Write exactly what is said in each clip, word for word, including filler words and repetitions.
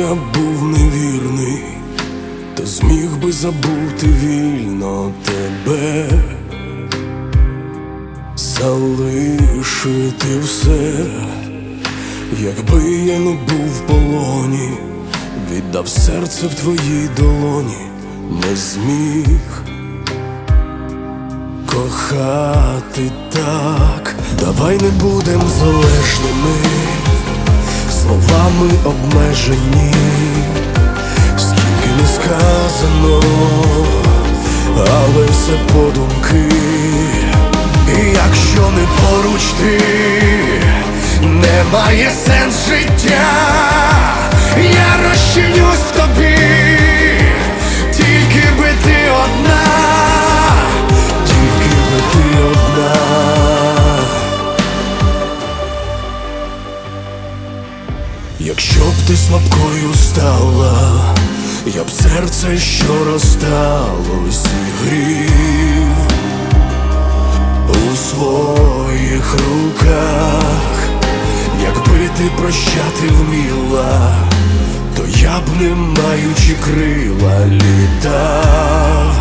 я був невірний, та зміг би забути вільно тебе, залишити все, якби я не був в полоні, віддав серце в твоїй долоні, не зміг кохати так. Давай не будем залежними, словами обмежені, скільки не сказано, але все подумки. І якщо не поруч ти, немає сенс життя. Я розчинюсь в тобі, тільки би ти одна, тільки би ти одна. Якщо б ти слабкою стала, я б серце, що розсталось, зігрів у своїх руках. Якби ти прощати вміла, то я б, не маючи крила, літав.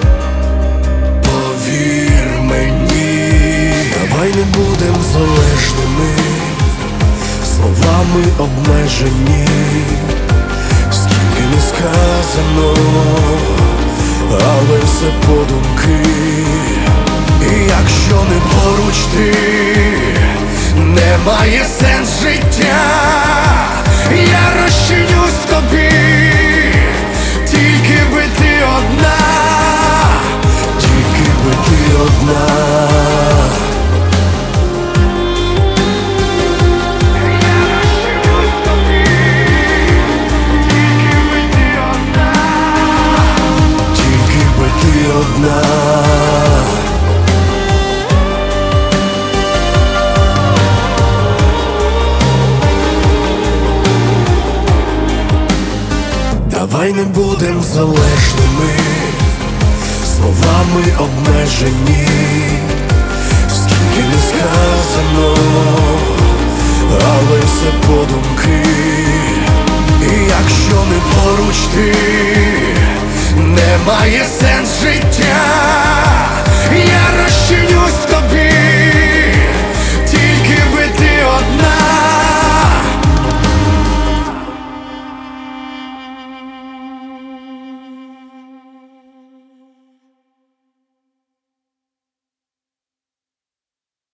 Повір мені, давай не будем залежними, словами обмежені, скільки не сказано, але все подумки. І якщо не поруч ти, немає сенс життя. Я розчинюсь в тобі, тільки би ти одна, тільки би ти одна. Одна. Давай не будем залежними, словами обмежені, скільки не сказано, але все подумки. І якщо не поруч ти, немає сенс життя.